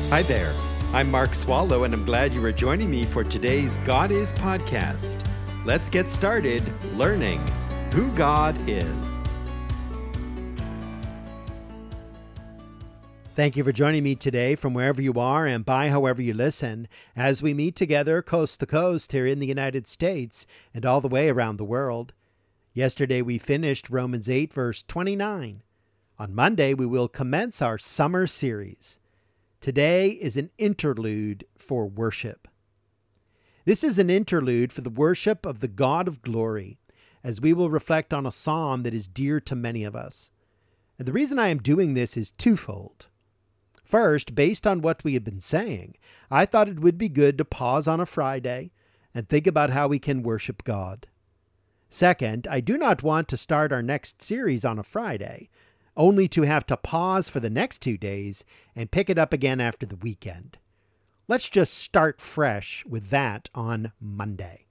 Hi there. I'm Mark Swallow, and I'm glad you are joining me for today's God Is podcast. Let's get started learning who God is. Thank you for joining me today from wherever you are and by however you listen as we meet together coast to coast here in the United States and all the way around the world. Yesterday we finished Romans 8 verse 29. On Monday we will commence our summer series. Today is an interlude for worship. This is an interlude for the worship of the God of glory, as we will reflect on a psalm that is dear to many of us. And the reason I am doing this is twofold. First, based on what we have been saying, I thought it would be good to pause on a Friday and think about how we can worship God. Second, I do not want to start our next series on a Friday, only to have to pause for the next 2 days and pick it up again after the weekend. Let's just start fresh with that on Monday.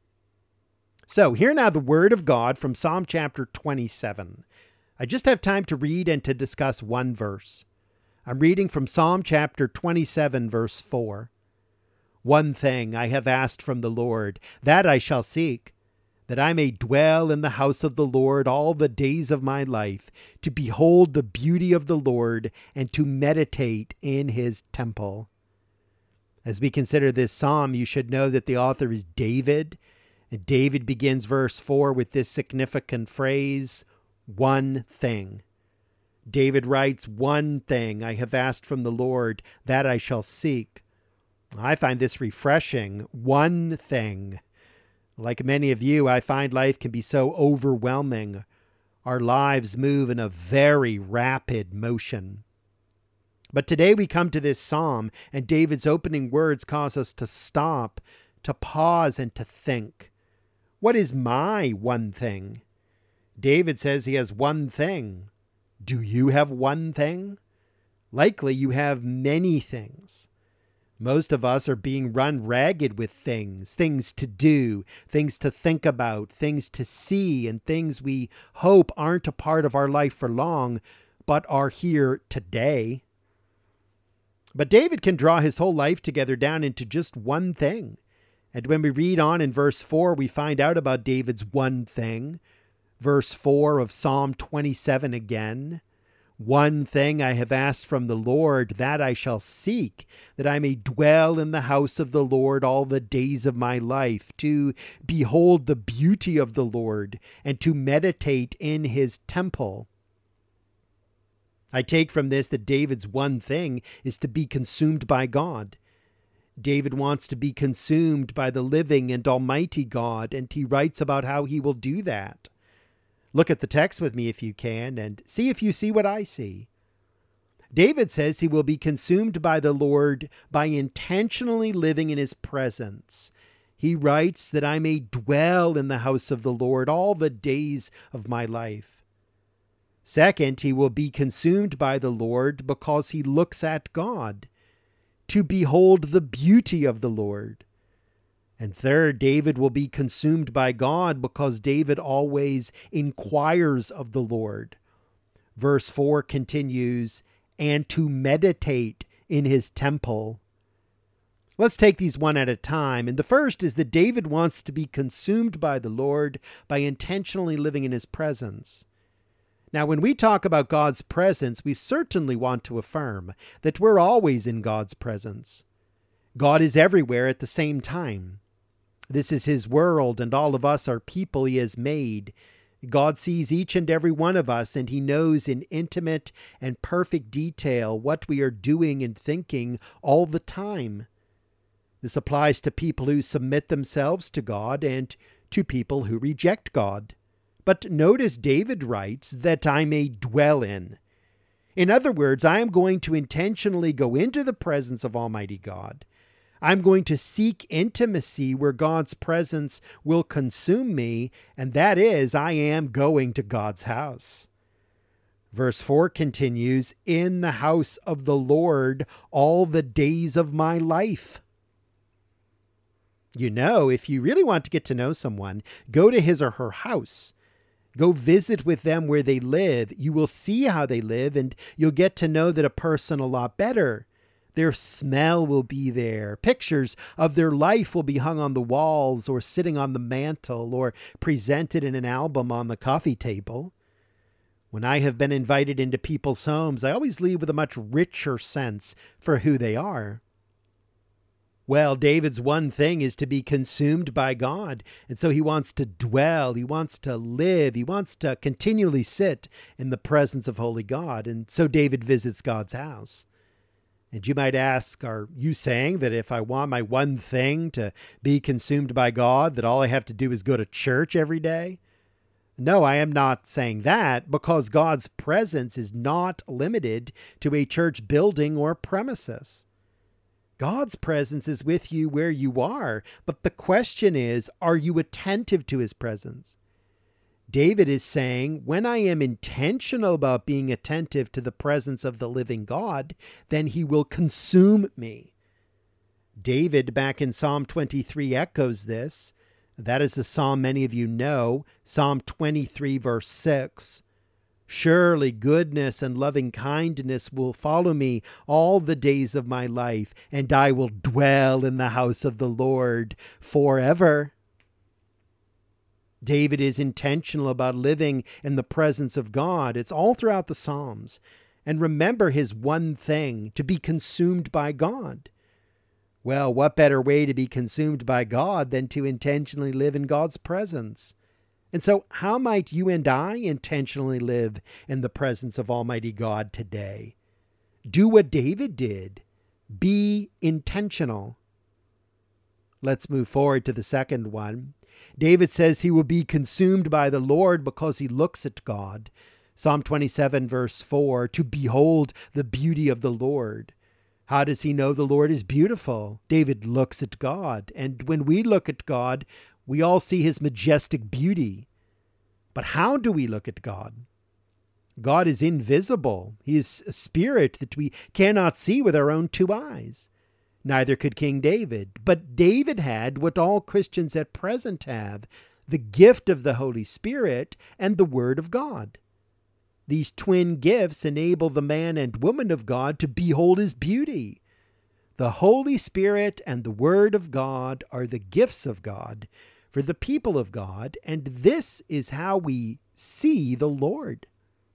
So, hear now the Word of God from Psalm chapter 27. I just have time to read and to discuss one verse. I'm reading from Psalm chapter 27, verse 4. One thing I have asked from the Lord, that I shall seek, that I may dwell in the house of the Lord all the days of my life, to behold the beauty of the Lord and to meditate in his temple. As we consider this psalm, you should know that the author is David, and David begins verse 4 with this significant phrase, one thing. David writes, one thing I have asked from the Lord, that I shall seek. I find this refreshing, one thing. Like many of you, I find life can be so overwhelming. Our lives move in a very rapid motion. But today we come to this psalm, and David's opening words cause us to stop, to pause, and to think. What is my one thing? David says he has one thing. Do you have one thing? Likely you have many things. Most of us are being run ragged with things to do, things to think about, things to see, and things we hope aren't a part of our life for long, but are here today. But David can draw his whole life together down into just one thing. And when we read on in verse 4, we find out about David's one thing. Verse 4 of Psalm 27 again. One thing I have asked from the Lord, that I shall seek, that I may dwell in the house of the Lord all the days of my life, to behold the beauty of the Lord, and to meditate in his temple. I take from this that David's one thing is to be consumed by God. David wants to be consumed by the living and almighty God, and he writes about how he will do that. Look at the text with me if you can, and see if you see what I see. David says he will be consumed by the Lord by intentionally living in his presence. He writes that I may dwell in the house of the Lord all the days of my life. Second, he will be consumed by the Lord because he looks at God, to behold the beauty of the Lord. And third, David will be consumed by God because David always inquires of the Lord. Verse 4 continues, and to meditate in his temple. Let's take these one at a time. And the first is that David wants to be consumed by the Lord by intentionally living in his presence. Now, when we talk about God's presence, we certainly want to affirm that we're always in God's presence. God is everywhere at the same time. This is his world, and all of us are people he has made. God sees each and every one of us, and he knows in intimate and perfect detail what we are doing and thinking all the time. This applies to people who submit themselves to God and to people who reject God. But notice David writes that I may dwell in. In other words, I am going to intentionally go into the presence of Almighty God. I'm going to seek intimacy where God's presence will consume me, and that is, I am going to God's house. Verse 4 continues, in the house of the Lord all the days of my life. You know, if you really want to get to know someone, go to his or her house. Go visit with them where they live. You will see how they live, and you'll get to know that a person a lot better. Their smell will be there. Pictures of their life will be hung on the walls or sitting on the mantle or presented in an album on the coffee table. When I have been invited into people's homes, I always leave with a much richer sense for who they are. Well, David's one thing is to be consumed by God. And so he wants to dwell, he wants to live, he wants to continually sit in the presence of holy God. And so David visits God's house. And you might ask, are you saying that if I want my one thing to be consumed by God, that all I have to do is go to church every day? No, I am not saying that, because God's presence is not limited to a church building or premises. God's presence is with you where you are, but the question is, are you attentive to his presence? David is saying, when I am intentional about being attentive to the presence of the living God, then he will consume me. David, back in Psalm 23, echoes this. That is a psalm many of you know, Psalm 23, verse 6. Surely goodness and loving kindness will follow me all the days of my life, and I will dwell in the house of the Lord forever. David is intentional about living in the presence of God. It's all throughout the Psalms. And remember his one thing, to be consumed by God. Well, what better way to be consumed by God than to intentionally live in God's presence? And so how might you and I intentionally live in the presence of Almighty God today? Do what David did. Be intentional. Let's move forward to the second one. David says he will be consumed by the Lord because he looks at God. Psalm 27, verse 4, to behold the beauty of the Lord. How does he know the Lord is beautiful? David looks at God. And when we look at God, we all see his majestic beauty. But how do we look at God? God is invisible. He is a spirit that we cannot see with our own two eyes. Neither could King David. But David had what all Christians at present have, the gift of the Holy Spirit and the Word of God. These twin gifts enable the man and woman of God to behold his beauty. The Holy Spirit and the Word of God are the gifts of God for the people of God, and this is how we see the Lord.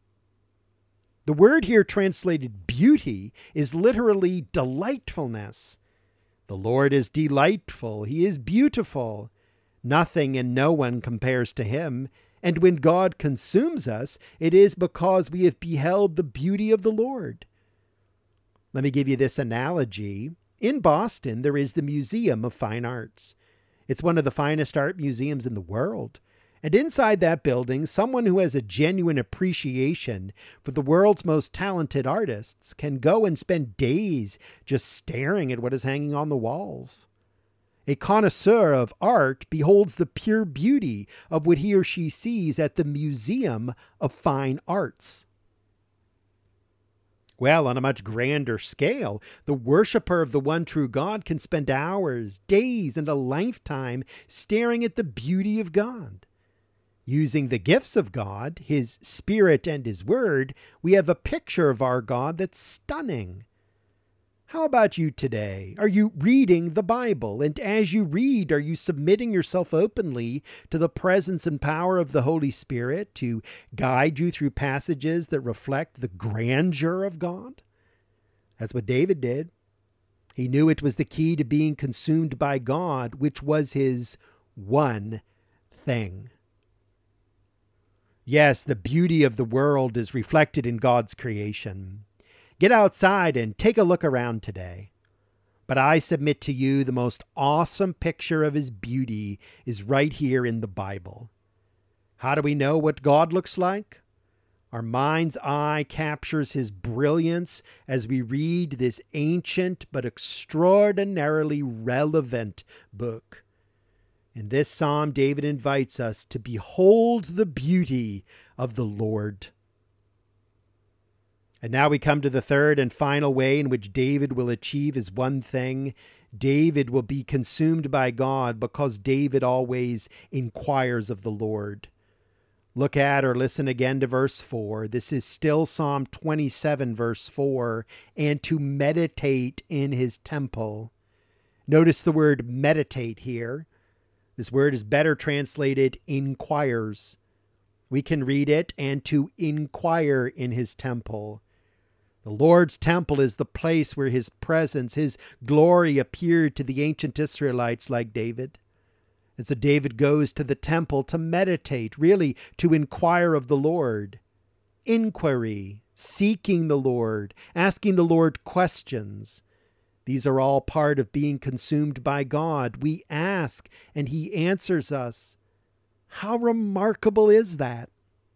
The word here translated beauty is literally delightfulness. The Lord is delightful. He is beautiful. Nothing and no one compares to him. And when God consumes us, it is because we have beheld the beauty of the Lord. Let me give you this analogy. In Boston, there is the Museum of Fine Arts. It's one of the finest art museums in the world. And inside that building, someone who has a genuine appreciation for the world's most talented artists can go and spend days just staring at what is hanging on the walls. A connoisseur of art beholds the pure beauty of what he or she sees at the Museum of Fine Arts. Well, on a much grander scale, the worshiper of the one true God can spend hours, days, and a lifetime staring at the beauty of God. Using the gifts of God, his Spirit and his Word, we have a picture of our God that's stunning. How about you today? Are you reading the Bible? And as you read, are you submitting yourself openly to the presence and power of the Holy Spirit to guide you through passages that reflect the grandeur of God? That's what David did. He knew it was the key to being consumed by God, which was his one thing. Yes, the beauty of the world is reflected in God's creation. Get outside and take a look around today. But I submit to you the most awesome picture of his beauty is right here in the Bible. How do we know what God looks like? Our mind's eye captures his brilliance as we read this ancient but extraordinarily relevant book. In this psalm, David invites us to behold the beauty of the Lord. And now we come to the third and final way in which David will achieve his one thing. David will be consumed by God because David always inquires of the Lord. Look at or listen again to verse 4. This is still Psalm 27, verse 4, and to meditate in his temple. Notice the word meditate here. This word is better translated inquires. We can read it, and to inquire in his temple. The Lord's temple is the place where his presence, his glory appeared to the ancient Israelites like David. And so David goes to the temple to meditate, really to inquire of the Lord. Inquiry, seeking the Lord, asking the Lord questions. These are all part of being consumed by God. We ask and he answers us. How remarkable is that?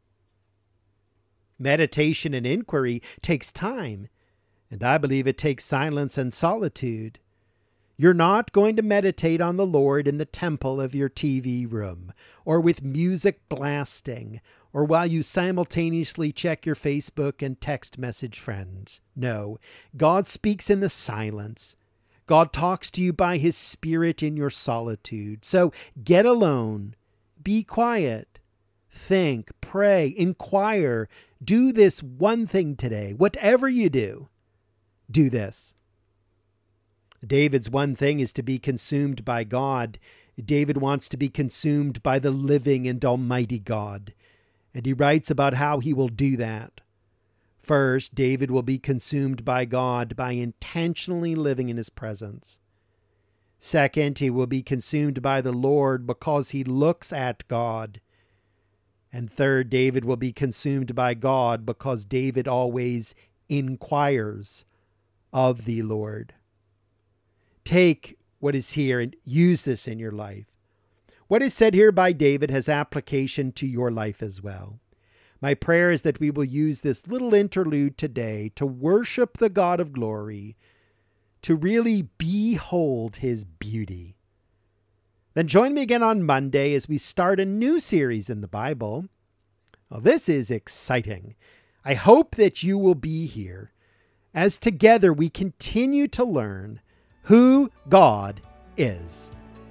Meditation and inquiry takes time, and I believe it takes silence and solitude. You're not going to meditate on the Lord in the temple of your TV room, or with music blasting, or while you simultaneously check your Facebook and text message friends. No, God speaks in the silence. God talks to you by his Spirit in your solitude. So get alone, be quiet, think, pray, inquire. Do this one thing today. Whatever you do, do this. David's one thing is to be consumed by God. David wants to be consumed by the living and almighty God. And he writes about how he will do that. First, David will be consumed by God by intentionally living in his presence. Second, he will be consumed by the Lord because he looks at God. And third, David will be consumed by God because David always inquires of the Lord. Take what is here and use this in your life. What is said here by David has application to your life as well. My prayer is that we will use this little interlude today to worship the God of glory, to really behold his beauty. Then join me again on Monday as we start a new series in the Bible. Well, this is exciting. I hope that you will be here as together we continue to learn who God is.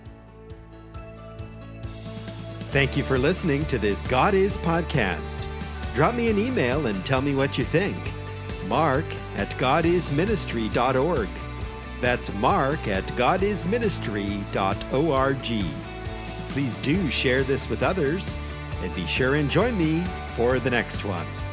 Thank you for listening to this God Is podcast. Drop me an email and tell me what you think. mark@godisministry.org. That's mark@godisministry.org. Please do share this with others and be sure and join me for the next one.